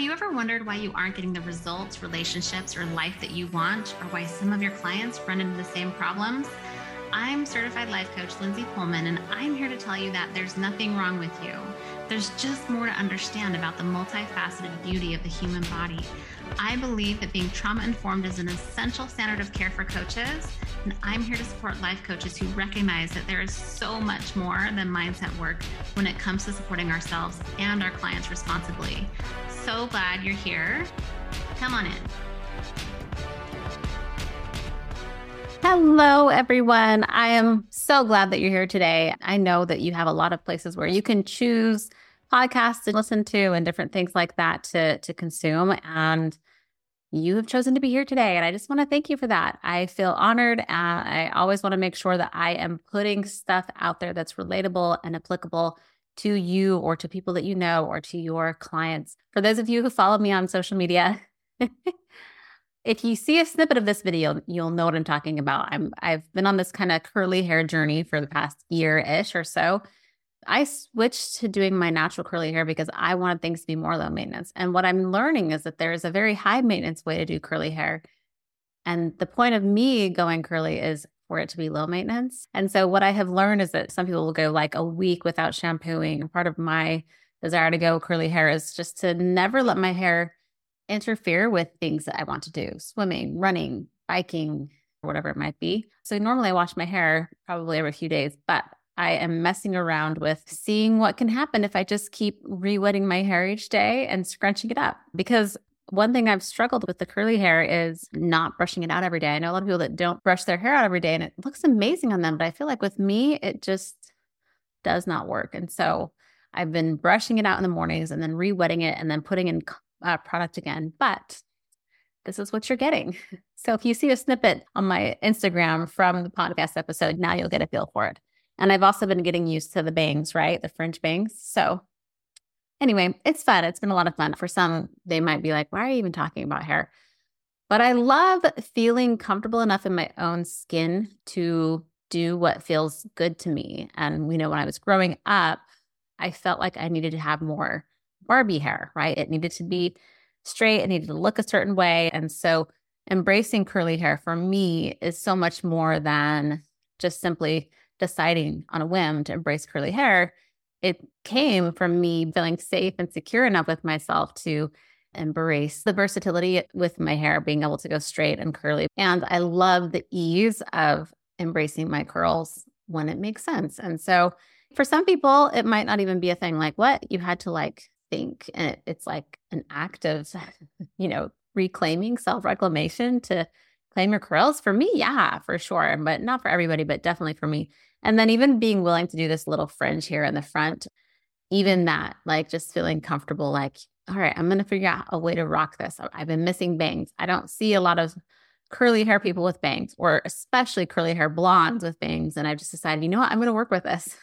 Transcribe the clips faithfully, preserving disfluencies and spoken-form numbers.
you ever wondered why you aren't getting the results, relationships, or life that you want, or why some of your clients run into the same problems? I'm certified life coach Lindsay Pullman, and I'm here to tell you that there's nothing wrong with you. There's just more to understand about the multifaceted beauty of the human body. I believe that being trauma-informed is an essential standard of care for coaches, and I'm here to support life coaches who recognize that there is so much more than mindset work when it comes to supporting ourselves and our clients responsibly. So glad you're here. Come on in. Hello, everyone. I am so glad that you're here today. I know that you have a lot of places where you can choose podcasts to listen to and different things like that to, to consume. And you have chosen to be here today. And I just want to thank you for that. I feel honored. Uh, I always want to make sure that I am putting stuff out there that's relatable and applicable to you or to people that you know or to your clients. For those of you who follow me on social media, if you see a snippet of this video, you'll know what I'm talking about. I'm, I've been on this kind of curly hair journey for the past year-ish or so. I switched to doing my natural curly hair because I wanted things to be more low maintenance. And what I'm learning is that there is a very high maintenance way to do curly hair. And the point of me going curly is for it to be low maintenance. And so what I have learned is that some people will go like a week without shampooing. Part of my desire to go curly hair is just to never let my hair interfere with things that I want to do, swimming, running, biking, or whatever it might be. So normally I wash my hair probably every few days, but I am messing around with seeing what can happen if I just keep re-wetting my hair each day and scrunching it up. Because one thing I've struggled with the curly hair is not brushing it out every day. I know a lot of people that don't brush their hair out every day and it looks amazing on them, but I feel like with me, it just does not work. And so I've been brushing it out in the mornings and then re-wetting it and then putting in Uh, product again, but this is what you're getting. So if you see a snippet on my Instagram from the podcast episode, now you'll get a feel for it. And I've also been getting used to the bangs, right? The fringe bangs. So anyway, it's fun. It's been a lot of fun. For some, they might be like, why are you even talking about hair? But I love feeling comfortable enough in my own skin to do what feels good to me. And, you know, when I was growing up, I felt like I needed to have more Barbie hair, right? It needed to be straight. It needed to look a certain way. And so embracing curly hair for me is so much more than just simply deciding on a whim to embrace curly hair. It came from me feeling safe and secure enough with myself to embrace the versatility with my hair, being able to go straight and curly. And I love the ease of embracing my curls when it makes sense. And so for some people, it might not even be a thing. Like, what? You had to like think, and it, it's like an act of, you know, reclaiming self-reclamation to claim your curls. For me, yeah, for sure. But not for everybody, but definitely for me. And then even being willing to do this little fringe here in the front, even that, like just feeling comfortable, like, all right, I'm going to figure out a way to rock this. I've been missing bangs. I don't see a lot of curly hair people with bangs, or especially curly hair blondes with bangs. And I've just decided, you know what, I'm going to work with this.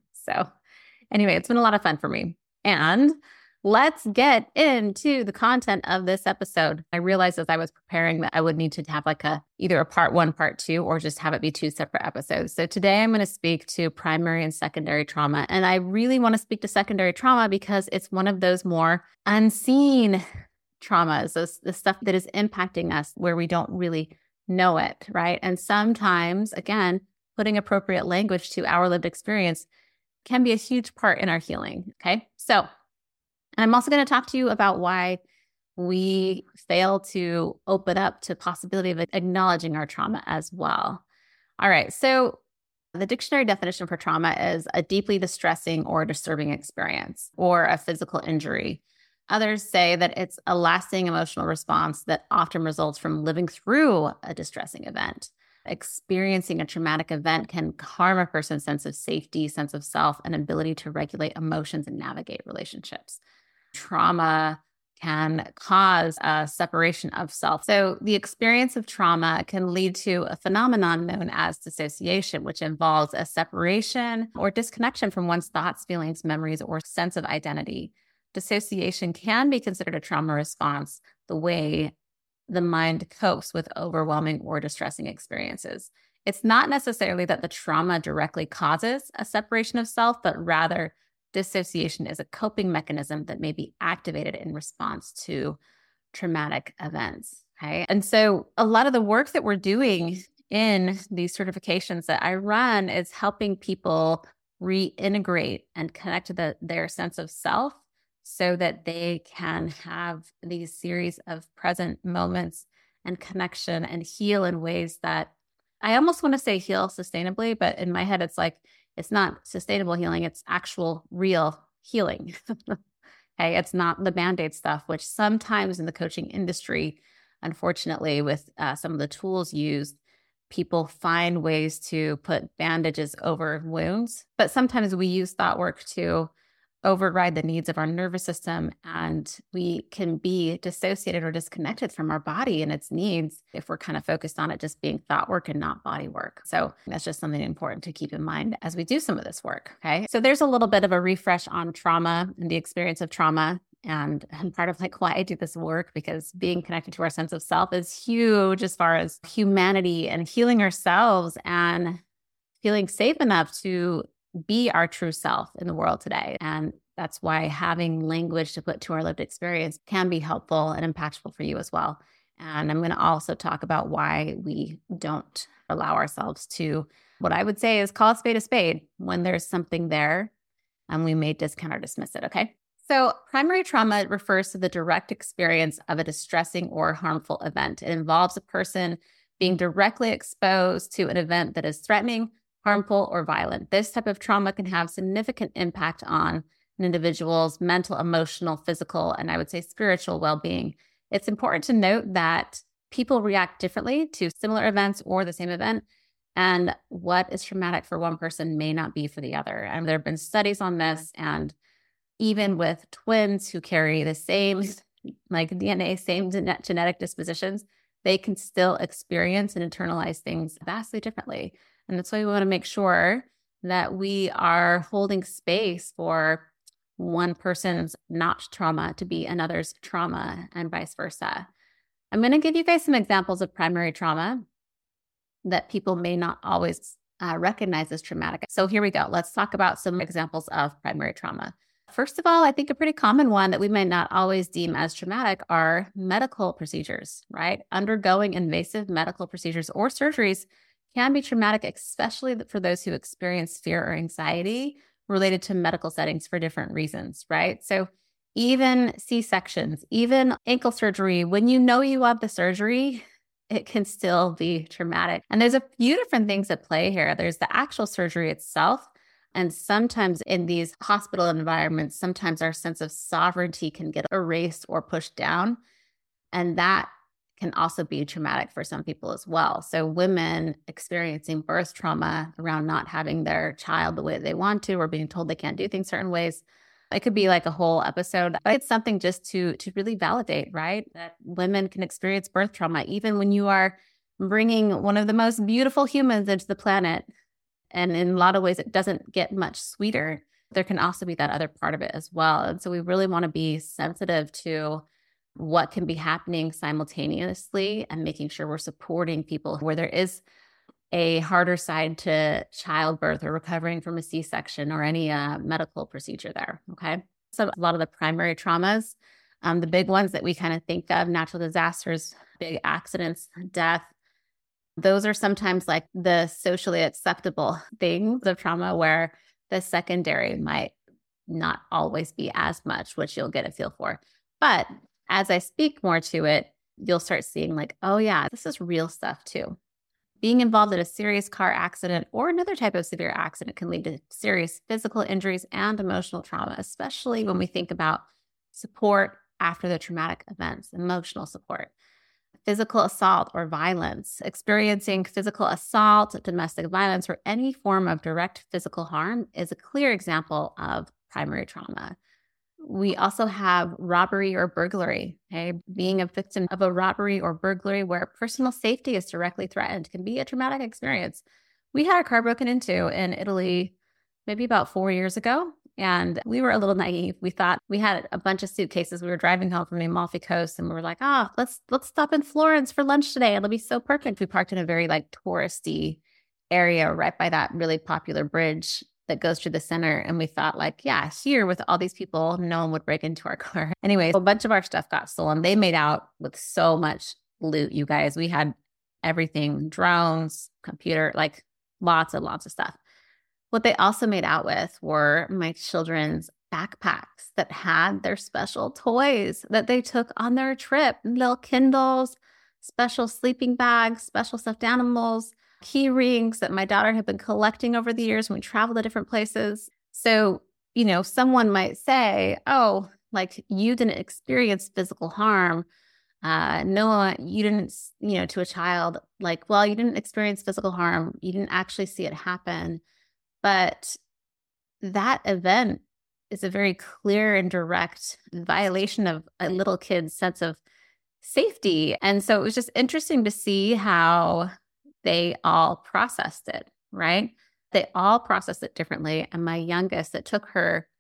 So anyway, it's been a lot of fun for me. And let's get into the content of this episode. I realized as I was preparing that I would need to have like a either a part one, part two, or just have it be two separate episodes. So today I'm going to speak to primary and secondary trauma. And I really want to speak to secondary trauma because it's one of those more unseen traumas, those, the stuff that is impacting us where we don't really know it, right? And sometimes, again, putting appropriate language to our lived experience can be a huge part in our healing, okay? So, and I'm also going to talk to you about why we fail to open up to possibility of acknowledging our trauma as well. All right, so the dictionary definition for trauma is a deeply distressing or disturbing experience or a physical injury. Others say that it's a lasting emotional response that often results from living through a distressing event. Experiencing a traumatic event can harm a person's sense of safety, sense of self, and ability to regulate emotions and navigate relationships. Trauma can cause a separation of self. So the experience of trauma can lead to a phenomenon known as dissociation, which involves a separation or disconnection from one's thoughts, feelings, memories, or sense of identity. Dissociation can be considered a trauma response, the way the mind copes with overwhelming or distressing experiences. It's not necessarily that the trauma directly causes a separation of self, but rather dissociation is a coping mechanism that may be activated in response to traumatic events. Okay. And so a lot of the work that we're doing in these certifications that I run is helping people reintegrate and connect to the, their sense of self so that they can have these series of present moments and connection and heal in ways that I almost want to say heal sustainably, but in my head, it's like, it's not sustainable healing. It's actual real healing. Okay. It's not the Band-Aid stuff, which sometimes in the coaching industry, unfortunately, with uh, some of the tools used, people find ways to put bandages over wounds. But sometimes we use thought work to override the needs of our nervous system, and we can be dissociated or disconnected from our body and its needs if we're kind of focused on it just being thought work and not body work. So that's just something important to keep in mind as we do some of this work. Okay. So there's a little bit of a refresh on trauma and the experience of trauma. And, and part of like why I do this work, because being connected to our sense of self is huge as far as humanity and healing ourselves and feeling safe enough to be our true self in the world today. And that's why having language to put to our lived experience can be helpful and impactful for you as well. And I'm going to also talk about why we don't allow ourselves to, what I would say is call a spade a spade when there's something there and we may discount or dismiss it. Okay. So primary trauma refers to the direct experience of a distressing or harmful event. It involves a person being directly exposed to an event that is threatening, harmful, or violent. This type of trauma can have significant impact on an individual's mental, emotional, physical, and I would say spiritual well-being. It's important to note that people react differently to similar events or the same event, and what is traumatic for one person may not be for the other. And there have been studies on this, and even with twins who carry the same like D N A, same genetic dispositions, they can still experience and internalize things vastly differently. And that's why we want to make sure that we are holding space for one person's not trauma to be another's trauma and vice versa. I'm going to give you guys some examples of primary trauma that people may not always uh, recognize as traumatic. So here we go. Let's talk about some examples of primary trauma. First of all, I think a pretty common one that we may not always deem as traumatic are medical procedures, right? Undergoing invasive medical procedures or surgeries can be traumatic, especially for those who experience fear or anxiety related to medical settings for different reasons, right? So even C-sections, even ankle surgery, when you know you want the surgery, it can still be traumatic. And there's a few different things at play here. There's the actual surgery itself. And sometimes in these hospital environments, sometimes our sense of sovereignty can get erased or pushed down. And that can also be traumatic for some people as well. So women experiencing birth trauma around not having their child the way they want to, or being told they can't do things certain ways, it could be like a whole episode. But it's something just to, to really validate, right? That women can experience birth trauma, even when you are bringing one of the most beautiful humans into the planet. And in a lot of ways, it doesn't get much sweeter. There can also be that other part of it as well. And so we really want to be sensitive to what can be happening simultaneously and making sure we're supporting people where there is a harder side to childbirth or recovering from a C-section or any uh, medical procedure there. Okay. So a lot of the primary traumas, um, the big ones that we kind of think of, natural disasters, big accidents, death, those are sometimes like the socially acceptable things of trauma where the secondary might not always be as much, which you'll get a feel for. But as I speak more to it, you'll start seeing like, oh yeah, this is real stuff too. Being involved in a serious car accident or another type of severe accident can lead to serious physical injuries and emotional trauma, especially when we think about support after the traumatic events, emotional support. Physical assault or violence, experiencing physical assault, domestic violence, or any form of direct physical harm is a clear example of primary trauma. We also have robbery or burglary. Okay? Being a victim of a robbery or burglary where personal safety is directly threatened can be a traumatic experience. We had our car broken into in Italy maybe about four years ago, and we were a little naive. We thought we had a bunch of suitcases. We were driving home from the Amalfi Coast, and we were like, "Ah, oh, let's let's stop in Florence for lunch today. It'll be so perfect." We parked in a very like touristy area right by that really popular bridge that goes through the center. And we thought like, yeah, here with all these people, no one would break into our car. Anyway, a bunch of our stuff got stolen. They made out with so much loot, you guys. We had everything, drones, computer, like lots and lots of stuff. What they also made out with were my children's backpacks that had their special toys that they took on their trip, little Kindles, special sleeping bags, special stuffed animals, key rings that my daughter had been collecting over the years when we traveled to different places. So, you know, someone might say, oh, like you didn't experience physical harm. Uh, no, you didn't, you know, to a child, like, well, you didn't experience physical harm. You didn't actually see it happen. But that event is a very clear and direct violation of a little kid's sense of safety. And so it was just interesting to see how they all processed it, right? They all processed it differently. And my youngest, it took her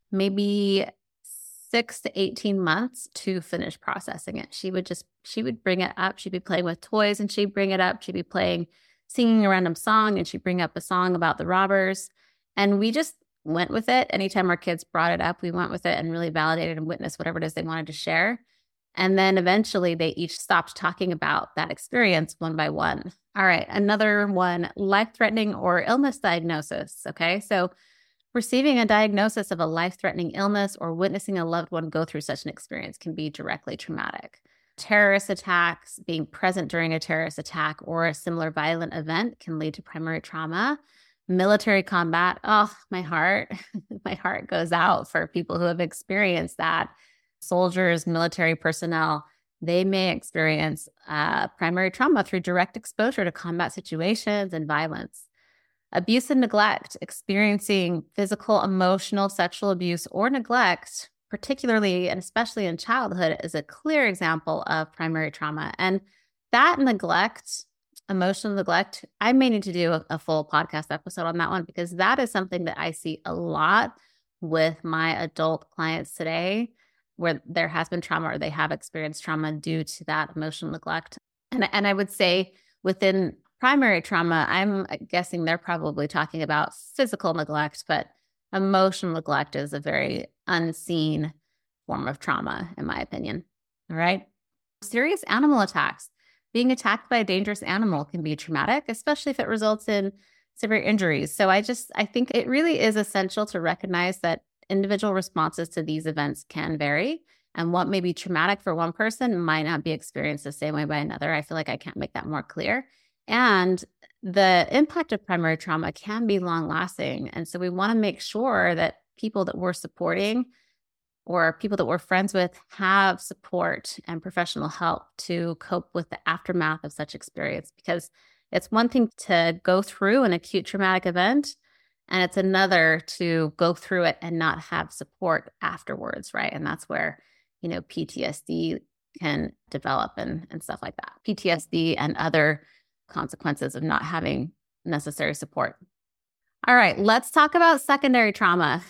maybe six to eighteen months to finish processing it. She would just, she would bring it up. She'd be playing with toys and she'd bring it up. She'd be playing, singing a random song, and she'd bring up a song about the robbers. And we just went with it. Anytime our kids brought it up, we went with it and really validated and witnessed whatever it is they wanted to share. And then eventually they each stopped talking about that experience one by one. All right, another one, life-threatening or illness diagnosis. Okay, so receiving a diagnosis of a life-threatening illness or witnessing a loved one go through such an experience can be directly traumatic. Terrorist attacks, being present during a terrorist attack or a similar violent event can lead to primary trauma. Military combat, oh, my heart, my heart goes out for people who have experienced that. Soldiers, military personnel, they may experience uh, primary trauma through direct exposure to combat situations and violence. Abuse and neglect, experiencing physical, emotional, sexual abuse or neglect, particularly and especially in childhood, is a clear example of primary trauma. And that neglect, emotional neglect, I may need to do a, a full podcast episode on that one, because that is something that I see a lot with my adult clients today, where there has been trauma or they have experienced trauma due to that emotional neglect. And, and I would say within primary trauma, I'm guessing they're probably talking about physical neglect, but emotional neglect is a very unseen form of trauma, in my opinion. All right. Serious animal attacks. Being attacked by a dangerous animal can be traumatic, especially if it results in severe injuries. So I just, I think it really is essential to recognize that individual responses to these events can vary, and what may be traumatic for one person might not be experienced the same way by another. I feel like I can't make that more clear. And the impact of primary trauma can be long lasting. And so we want to make sure that people that we're supporting or people that we're friends with have support and professional help to cope with the aftermath of such experience, because it's one thing to go through an acute traumatic event, and it's another to go through it and not have support afterwards, right? And that's where, you know, P T S D can develop and, and stuff like that. P T S D and other consequences of not having necessary support. All right, let's talk about secondary trauma.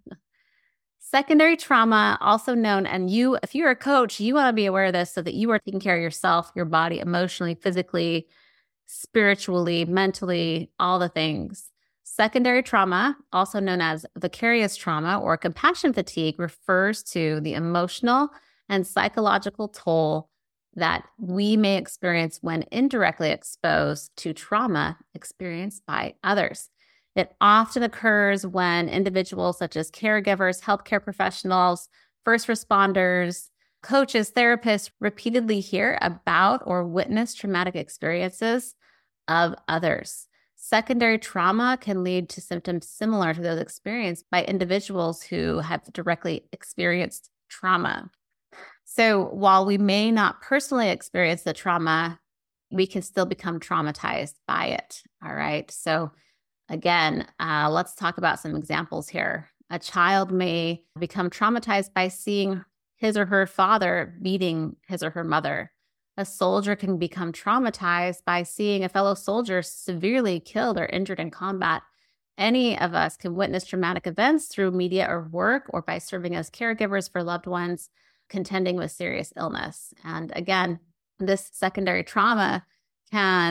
Secondary trauma, also known, and you, if you're a coach, you want to be aware of this so that you are taking care of yourself, your body, emotionally, physically, spiritually, mentally, all the things. Secondary trauma, also known as vicarious trauma or compassion fatigue, refers to the emotional and psychological toll that we may experience when indirectly exposed to trauma experienced by others. It often occurs when individuals such as caregivers, healthcare professionals, first responders, coaches, therapists repeatedly hear about or witness traumatic experiences of others. Secondary trauma can lead to symptoms similar to those experienced by individuals who have directly experienced trauma. So while we may not personally experience the trauma, we can still become traumatized by it. All right. So again, uh, let's talk about some examples here. A child may become traumatized by seeing his or her father beating his or her mother. A soldier can become traumatized by seeing a fellow soldier severely killed or injured in combat. Any of us can witness traumatic events through media or work, or by serving as caregivers for loved ones contending with serious illness. And again, this secondary trauma can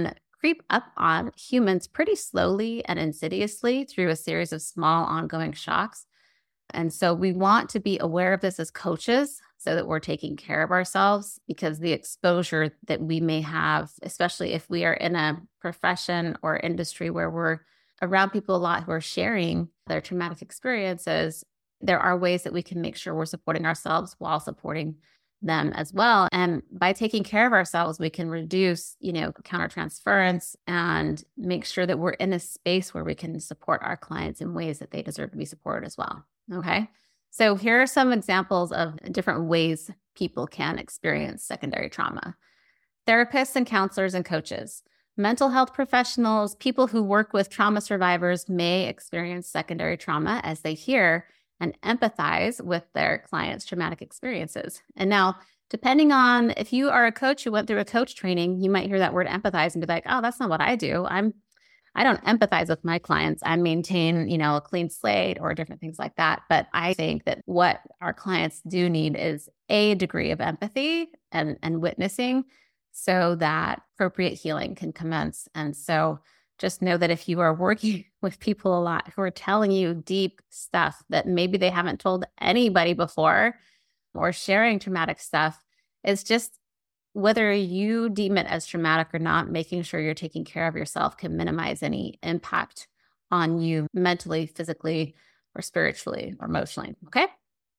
creep up on humans pretty slowly and insidiously through a series of small ongoing shocks. And so we want to be aware of this as coaches so that we're taking care of ourselves, because the exposure that we may have, especially if we are in a profession or industry where we're around people a lot who are sharing their traumatic experiences, there are ways that we can make sure we're supporting ourselves while supporting them as well. And by taking care of ourselves, we can reduce, you know, countertransference and make sure that we're in a space where we can support our clients in ways that they deserve to be supported as well. Okay. So here are some examples of different ways people can experience secondary trauma. Therapists and counselors and coaches, mental health professionals, people who work with trauma survivors may experience secondary trauma as they hear and empathize with their clients' traumatic experiences. And now, depending on if you are a coach who went through a coach training, you might hear that word empathize and be like, oh, that's not what I do. I'm I don't empathize with my clients. I maintain, you know, a clean slate or different things like that. But I think that what our clients do need is a degree of empathy and, and witnessing so that appropriate healing can commence. And so just know that if you are working with people a lot who are telling you deep stuff that maybe they haven't told anybody before, or sharing traumatic stuff, it's just whether you deem it as traumatic or not, making sure you're taking care of yourself can minimize any impact on you mentally, physically, or spiritually, or emotionally. Okay.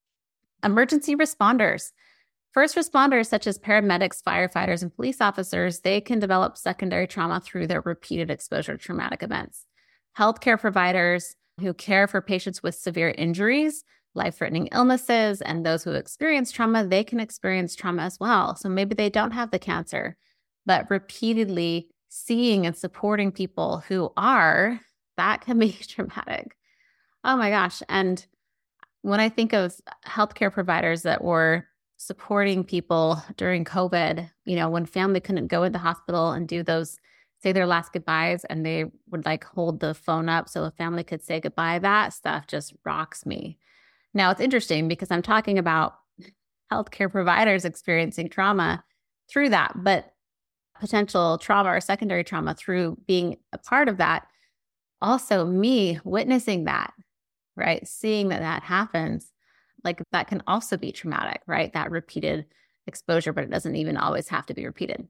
Emergency responders. First responders, such as paramedics, firefighters, and police officers, they can develop secondary trauma through their repeated exposure to traumatic events. Healthcare providers who care for patients with severe injuries, life-threatening illnesses, and those who experience trauma, they can experience trauma as well. So maybe they don't have the cancer, but repeatedly seeing and supporting people who are, that can be traumatic. Oh my gosh. And when I think of healthcare providers that were supporting people during COVID, you know, when family couldn't go into hospital and do those, say their last goodbyes, and they would like hold the phone up so the family could say goodbye, that stuff just rocks me. Now, it's interesting because I'm talking about healthcare providers experiencing trauma through that, but potential trauma or secondary trauma through being a part of that. Also, me witnessing that, right? Seeing that that happens, like that can also be traumatic, right? That repeated exposure, but it doesn't even always have to be repeated.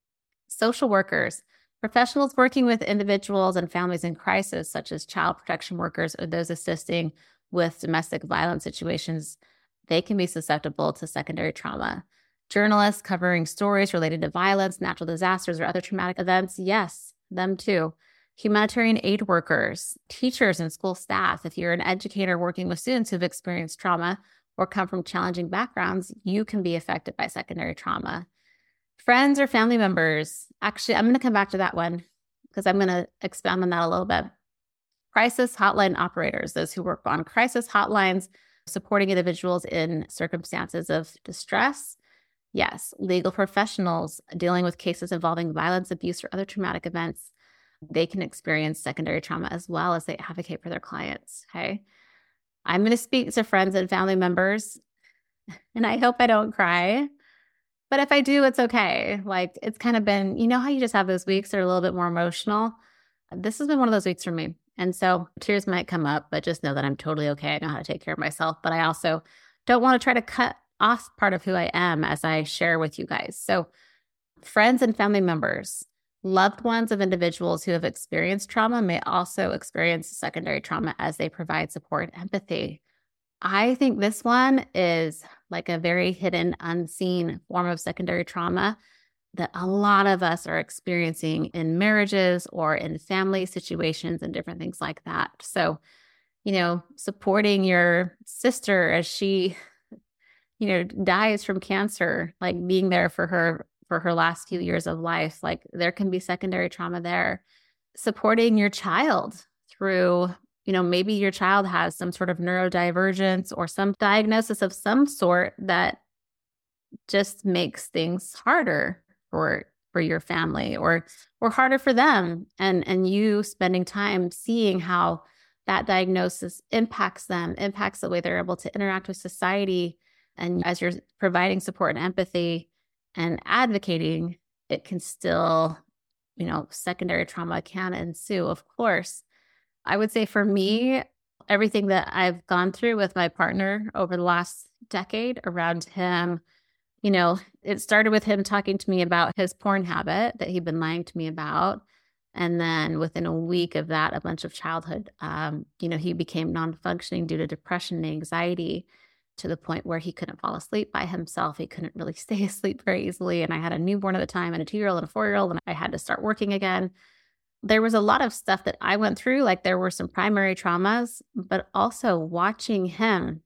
Social workers, professionals working with individuals and families in crisis, such as child protection workers or those assisting with domestic violence situations, they can be susceptible to secondary trauma. Journalists covering stories related to violence, natural disasters, or other traumatic events, yes, them too. Humanitarian aid workers, teachers and school staff. If you're an educator working with students who've experienced trauma or come from challenging backgrounds, you can be affected by secondary trauma. Friends or family members. Actually, I'm going to come back to that one because I'm going to expand on that a little bit. Crisis hotline operators, those who work on crisis hotlines, supporting individuals in circumstances of distress. Yes, legal professionals dealing with cases involving violence, abuse, or other traumatic events. They can experience secondary trauma as well as they advocate for their clients. Okay. I'm going to speak to friends and family members, and I hope I don't cry. But if I do, it's okay. Like, it's kind of been, you know how you just have those weeks that are a little bit more emotional? This has been one of those weeks for me. And so tears might come up, but just know that I'm totally okay. I know how to take care of myself, but I also don't want to try to cut off part of who I am as I share with you guys. So friends and family members, loved ones of individuals who have experienced trauma may also experience secondary trauma as they provide support and empathy. I think this one is like a very hidden, unseen form of secondary trauma that a lot of us are experiencing in marriages or in family situations and different things like that. So, you know, supporting your sister as she, you know, dies from cancer, like being there for her for her last few years of life, like there can be secondary trauma there. Supporting your child through, you know, maybe your child has some sort of neurodivergence or some diagnosis of some sort that just makes things harder for for your family or or harder for them, and and you spending time seeing how that diagnosis impacts them, impacts the way they're able to interact with society. And as you're providing support and empathy and advocating, it can still you know, secondary trauma can ensue, of course. I would say for me, everything that I've gone through with my partner over the last decade around him, you know, it started with him talking to me about his porn habit that he'd been lying to me about. And then within a week of that, a bunch of childhood, um, you know, he became non-functioning due to depression and anxiety to the point where he couldn't fall asleep by himself. He couldn't really stay asleep very easily. And I had a newborn at the time and a two-year-old and a four-year-old, and I had to start working again. There was a lot of stuff that I went through, like there were some primary traumas, but also watching him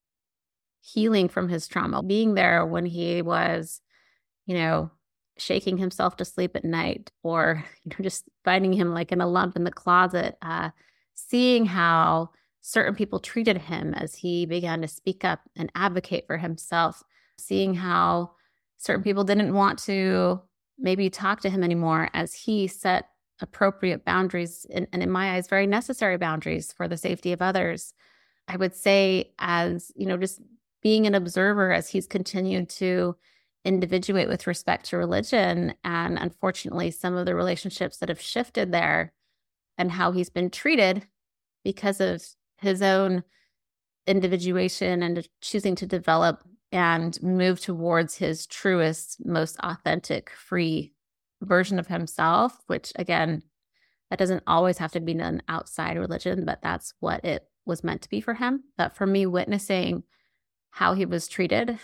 healing from his trauma, being there when he was, you know, shaking himself to sleep at night, or, you know, just finding him like in a lump in the closet, uh, seeing how certain people treated him as he began to speak up and advocate for himself, seeing how certain people didn't want to maybe talk to him anymore as he set appropriate boundaries, and, and in my eyes, very necessary boundaries for the safety of others. I would say, as, you know, just being an observer as he's continued to individuate with respect to religion, and unfortunately, some of the relationships that have shifted there and how he's been treated because of his own individuation and choosing to develop and move towards his truest, most authentic, free version of himself, which again, that doesn't always have to be done outside religion, but that's what it was meant to be for him. But for me, witnessing how he was treated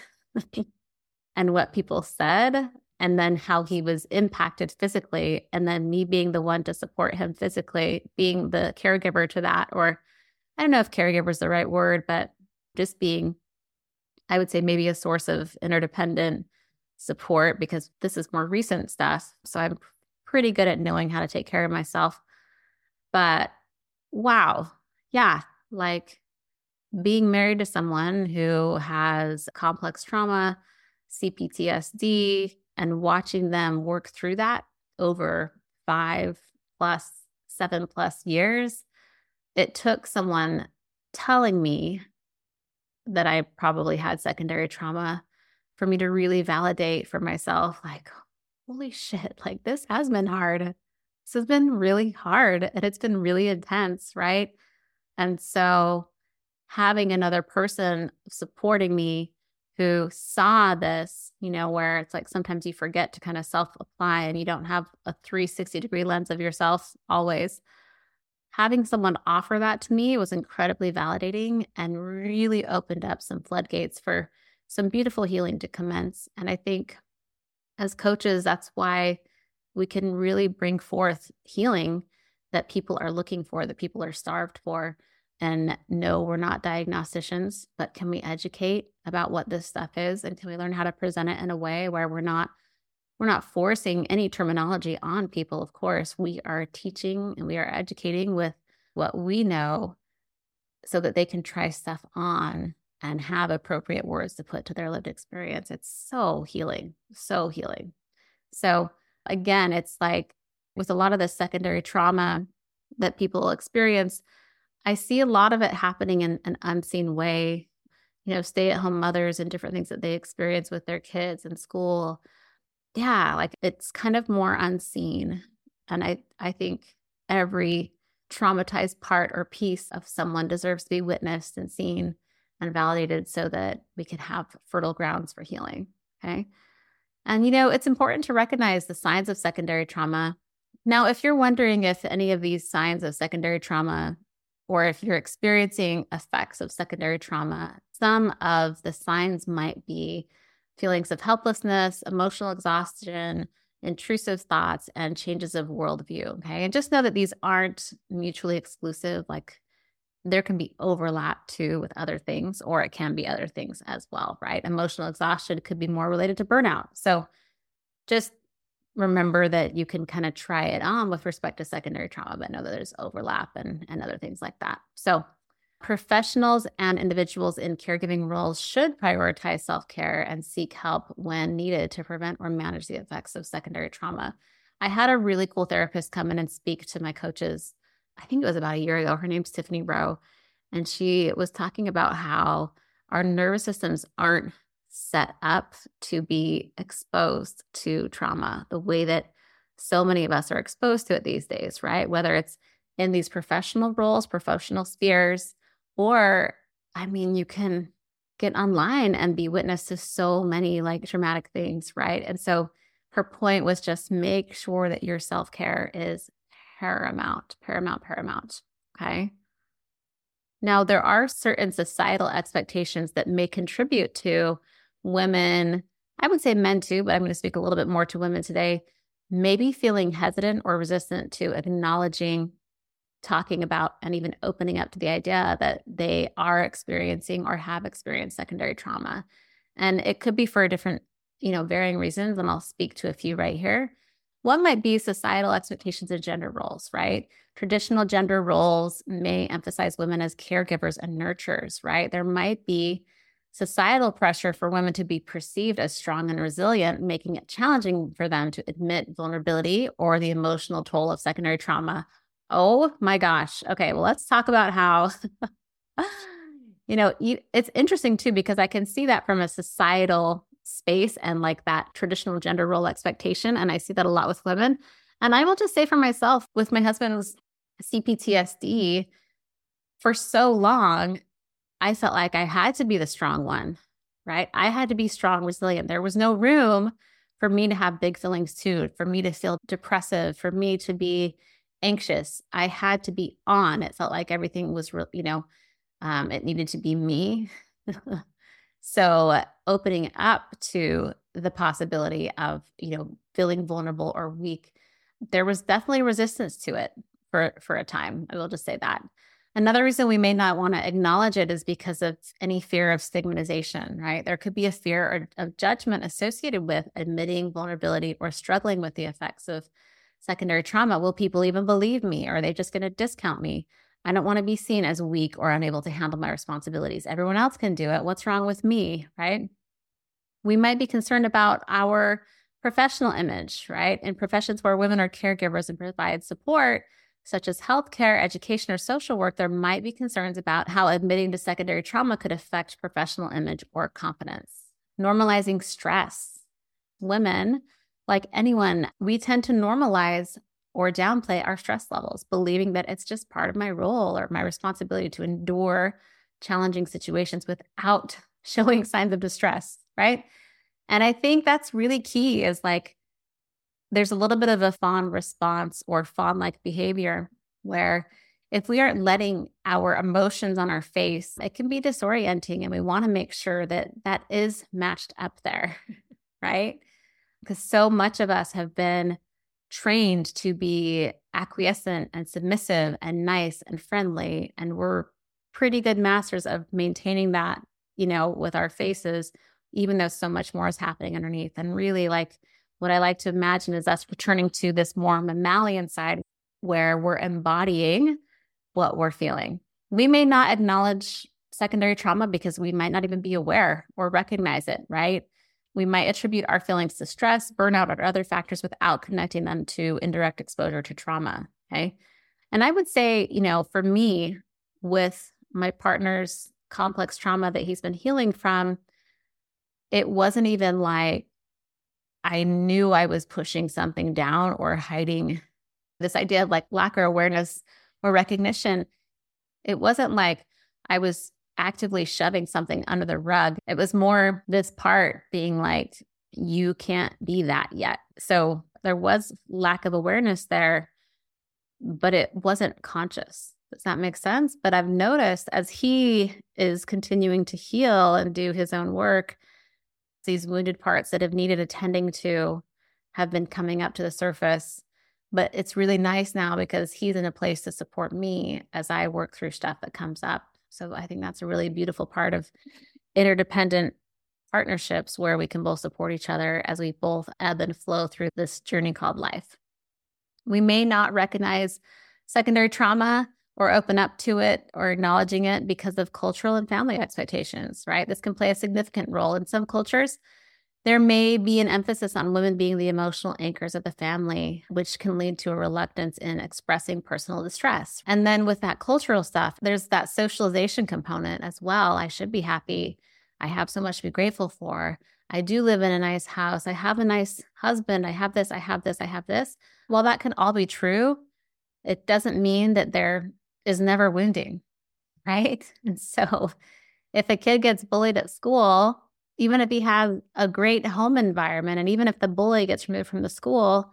and what people said, and then how he was impacted physically, and then me being the one to support him physically, being the caregiver to that, or I don't know if caregiver is the right word, but just being, I would say, maybe a source of interdependent support, because this is more recent stuff. So I'm pretty good at knowing how to take care of myself. But wow, yeah, like being married to someone who has complex trauma, C P T S D, and watching them work through that over five plus, seven plus years, it took someone telling me that I probably had secondary trauma for me to really validate for myself, like, holy shit, like this has been hard. This has been really hard, and it's been really intense, right? And so having another person supporting me who saw this, you know, where it's like sometimes you forget to kind of self-apply and you don't have a three sixty degree lens of yourself always. Having someone offer that to me was incredibly validating and really opened up some floodgates for some beautiful healing to commence. And I think as coaches, that's why we can really bring forth healing that people are looking for, that people are starved for. And no, we're not diagnosticians, but can we educate about what this stuff is? And can we learn how to present it in a way where we're not we're not forcing any terminology on people? Of course, we are teaching and we are educating with what we know so that they can try stuff on and have appropriate words to put to their lived experience. It's so healing, so healing. So again, it's like with a lot of the secondary trauma that people experience, I see a lot of it happening in an unseen way. You know, stay-at-home mothers and different things that they experience with their kids in school. Yeah, like it's kind of more unseen. And I, I think every traumatized part or piece of someone deserves to be witnessed and seen and validated so that we can have fertile grounds for healing. Okay. And, you know, it's important to recognize the signs of secondary trauma. Now, if you're wondering if any of these signs of secondary trauma, or if you're experiencing effects of secondary trauma, some of the signs might be feelings of helplessness, emotional exhaustion, intrusive thoughts, and changes of worldview. Okay. And just know that these aren't mutually exclusive. Like there can be overlap too with other things, or it can be other things as well, right? Emotional exhaustion could be more related to burnout. So just remember that you can kind of try it on with respect to secondary trauma, but know that there's overlap and, and other things like that. So professionals and individuals in caregiving roles should prioritize self-care and seek help when needed to prevent or manage the effects of secondary trauma. I had a really cool therapist come in and speak to my coaches. I think it was about a year ago. Her name's Tiffany Rowe. And she was talking about how our nervous systems aren't set up to be exposed to trauma the way that so many of us are exposed to it these days, right? Whether it's in these professional roles, professional spheres, or, I mean, you can get online and be witness to so many like traumatic things, right? And so her point was just make sure that your self-care is paramount, paramount, paramount. Okay. Now, there are certain societal expectations that may contribute to women, I would say men too, but I'm going to speak a little bit more to women today, maybe feeling hesitant or resistant to acknowledging, talking about, and even opening up to the idea that they are experiencing or have experienced secondary trauma. And it could be for different, you know, varying reasons. And I'll speak to a few right here. One might be societal expectations of gender roles, right? Traditional gender roles may emphasize women as caregivers and nurturers, right? There might be societal pressure for women to be perceived as strong and resilient, making it challenging for them to admit vulnerability or the emotional toll of secondary trauma. Oh my gosh. Okay, well, let's talk about how, you know, it's interesting too, because I can see that from a societal space and like that traditional gender role expectation. And I see that a lot with women. And I will just say for myself, with my husband's C P T S D, for so long, I felt like I had to be the strong one, right? I had to be strong, resilient. There was no room for me to have big feelings too, for me to feel depressive, for me to be anxious. I had to be on. It felt like everything was real, you know, um, it needed to be me. So opening up to the possibility of, you know, feeling vulnerable or weak, there was definitely resistance to it for, for a time. I will just say that. Another reason we may not want to acknowledge it is because of any fear of stigmatization, right? There could be a fear of judgment associated with admitting vulnerability or struggling with the effects of secondary trauma. Will people even believe me? Or are they just going to discount me? I don't want to be seen as weak or unable to handle my responsibilities. Everyone else can do it. What's wrong with me, right? We might be concerned about our professional image, right? In professions where women are caregivers and provide support, such as healthcare, education, or social work, there might be concerns about how admitting to secondary trauma could affect professional image or confidence. Normalizing stress. Women, like anyone, we tend to normalize or downplay our stress levels, believing that it's just part of my role or my responsibility to endure challenging situations without showing signs of distress, right? And I think that's really key, is like, there's a little bit of a fawn response or fawn-like behavior where if we aren't letting our emotions on our face, it can be disorienting, and we want to make sure that that is matched up there, right? Because so much of us have been trained to be acquiescent and submissive and nice and friendly. And we're pretty good masters of maintaining that, you know, with our faces, even though so much more is happening underneath. And really, like, what I like to imagine is us returning to this more mammalian side where we're embodying what we're feeling. We may not acknowledge secondary trauma because we might not even be aware or recognize it, right? We might attribute our feelings to stress, burnout, or other factors without connecting them to indirect exposure to trauma, okay? And I would say, you know, for me, with my partner's complex trauma that he's been healing from, it wasn't even like I knew I was pushing something down or hiding. This idea of like lack of awareness or recognition, it wasn't like I was actively shoving something under the rug. It was more this part being like, you can't be that yet. So there was lack of awareness there, but it wasn't conscious. Does that make sense? But I've noticed as he is continuing to heal and do his own work, these wounded parts that have needed attending to have been coming up to the surface. But it's really nice now because he's in a place to support me as I work through stuff that comes up. So I think that's a really beautiful part of interdependent partnerships where we can both support each other as we both ebb and flow through this journey called life. We may not recognize secondary trauma or open up to it or acknowledging it because of cultural and family expectations, right? This can play a significant role. In some cultures, there may be an emphasis on women being the emotional anchors of the family, which can lead to a reluctance in expressing personal distress. And then with that cultural stuff, there's that socialization component as well. I should be happy. I have so much to be grateful for. I do live in a nice house. I have a nice husband. I have this, I have this, I have this. While that can all be true, it doesn't mean that there is never wounding, right? And so if a kid gets bullied at school, even if he has a great home environment, and even if the bully gets removed from the school,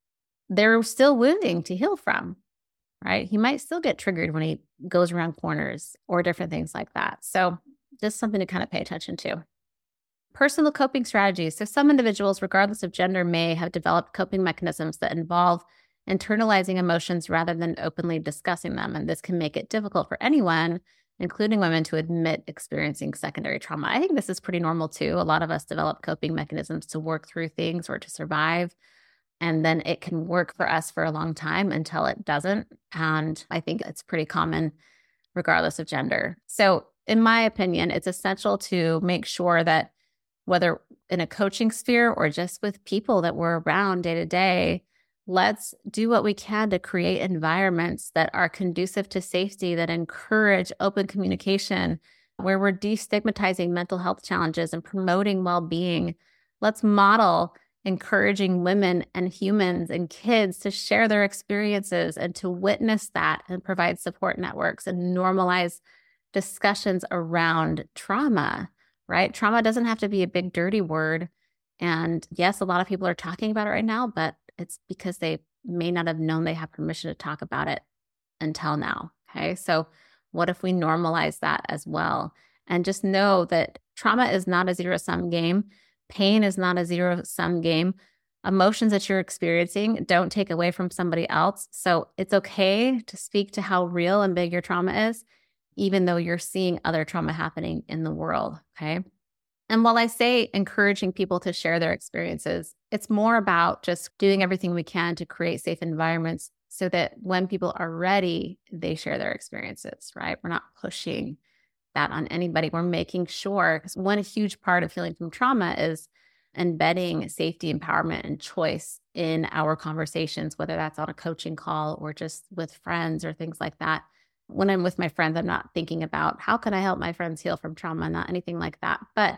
there's still wounding to heal from, right? He might still get triggered when he goes around corners or different things like that. So just something to kind of pay attention to. Personal coping strategies. So some individuals, regardless of gender, may have developed coping mechanisms that involve internalizing emotions rather than openly discussing them. And this can make it difficult for anyone, including women, to admit experiencing secondary trauma. I think this is pretty normal too. A lot of us develop coping mechanisms to work through things or to survive. And then it can work for us for a long time until it doesn't. And I think it's pretty common regardless of gender. So in my opinion, it's essential to make sure that whether in a coaching sphere or just with people that we're around day to day, let's do what we can to create environments that are conducive to safety, that encourage open communication, where we're destigmatizing mental health challenges and promoting well-being. Let's model encouraging women and humans and kids to share their experiences and to witness that and provide support networks and normalize discussions around trauma, right? Trauma doesn't have to be a big, dirty word. And yes, a lot of people are talking about it right now, but it's because they may not have known they have permission to talk about it until now. Okay. So what if we normalize that as well? And just know that trauma is not a zero-sum game. Pain is not a zero-sum game. Emotions that you're experiencing don't take away from somebody else. So it's okay to speak to how real and big your trauma is, even though you're seeing other trauma happening in the world. Okay. And while I say encouraging people to share their experiences, it's more about just doing everything we can to create safe environments so that when people are ready, they share their experiences, right? We're not pushing that on anybody. We're making sure, because one huge part of healing from trauma is embedding safety, empowerment, and choice in our conversations, whether that's on a coaching call or just with friends or things like that. When I'm with my friends, I'm not thinking about how can I help my friends heal from trauma, not anything like that. But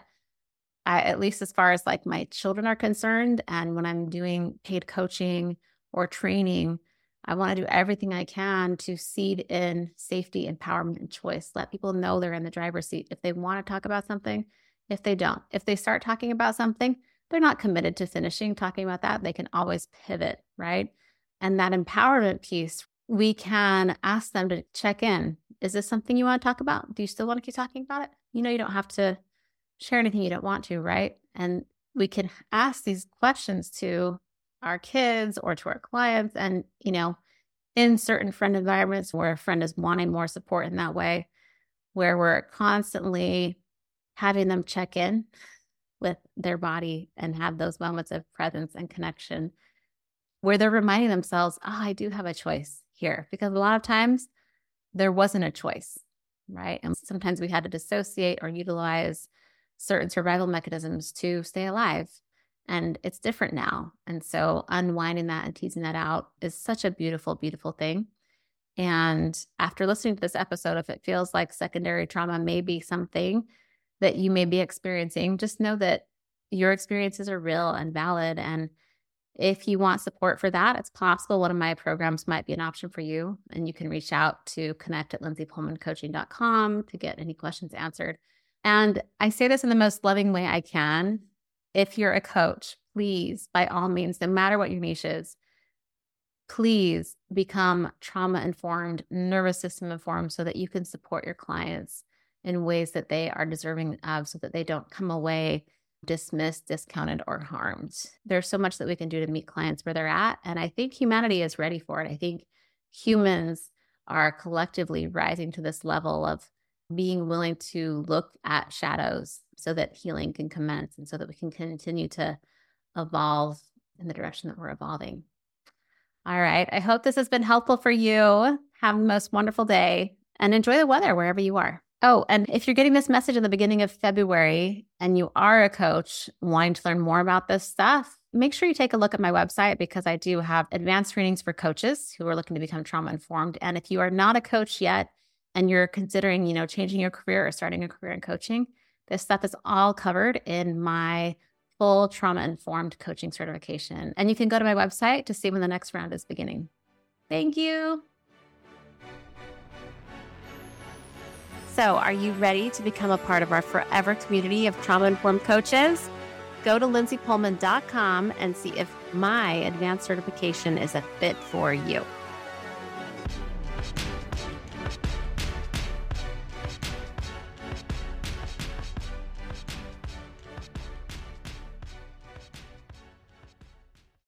I, at least as far as like my children are concerned, and when I'm doing paid coaching or training, I want to do everything I can to seed in safety, empowerment, and choice. Let people know they're in the driver's seat if they want to talk about something, if they don't. If they start talking about something, they're not committed to finishing talking about that. They can always pivot, right? And that empowerment piece, we can ask them to check in. Is this something you want to talk about? Do you still want to keep talking about it? You know, you don't have to share anything you don't want to, right? And we can ask these questions to our kids or to our clients. And, you know, in certain friend environments where a friend is wanting more support in that way, where we're constantly having them check in with their body and have those moments of presence and connection, where they're reminding themselves, oh, I do have a choice here. Because a lot of times there wasn't a choice, right? And sometimes we had to dissociate or utilize certain survival mechanisms to stay alive. And it's different now. And so unwinding that and teasing that out is such a beautiful, beautiful thing. And after listening to this episode, if it feels like secondary trauma may be something that you may be experiencing, just know that your experiences are real and valid. And if you want support for that, it's possible one of my programs might be an option for you. And you can reach out to connect at lindsay pullman coaching dot com to get any questions answered. And I say this in the most loving way I can. If you're a coach, please, by all means, no matter what your niche is, please become trauma-informed, nervous system-informed so that you can support your clients in ways that they are deserving of so that they don't come away dismissed, discounted, or harmed. There's so much that we can do to meet clients where they're at. And I think humanity is ready for it. I think humans are collectively rising to this level of being willing to look at shadows so that healing can commence and so that we can continue to evolve in the direction that we're evolving. All right. I hope this has been helpful for you. Have the most wonderful day and enjoy the weather wherever you are. Oh, and if you're getting this message in the beginning of February and you are a coach wanting to learn more about this stuff, make sure you take a look at my website because I do have advanced trainings for coaches who are looking to become trauma informed. And if you are not a coach yet, and you're considering, you know, changing your career or starting a career in coaching, This stuff is all covered in my full trauma-informed coaching certification. And you can go to my website to see when the next round is beginning. Thank you. So are you ready to become a part of our forever community of trauma-informed coaches? Go to lindsay pullman dot com and see if my advanced certification is a fit for you.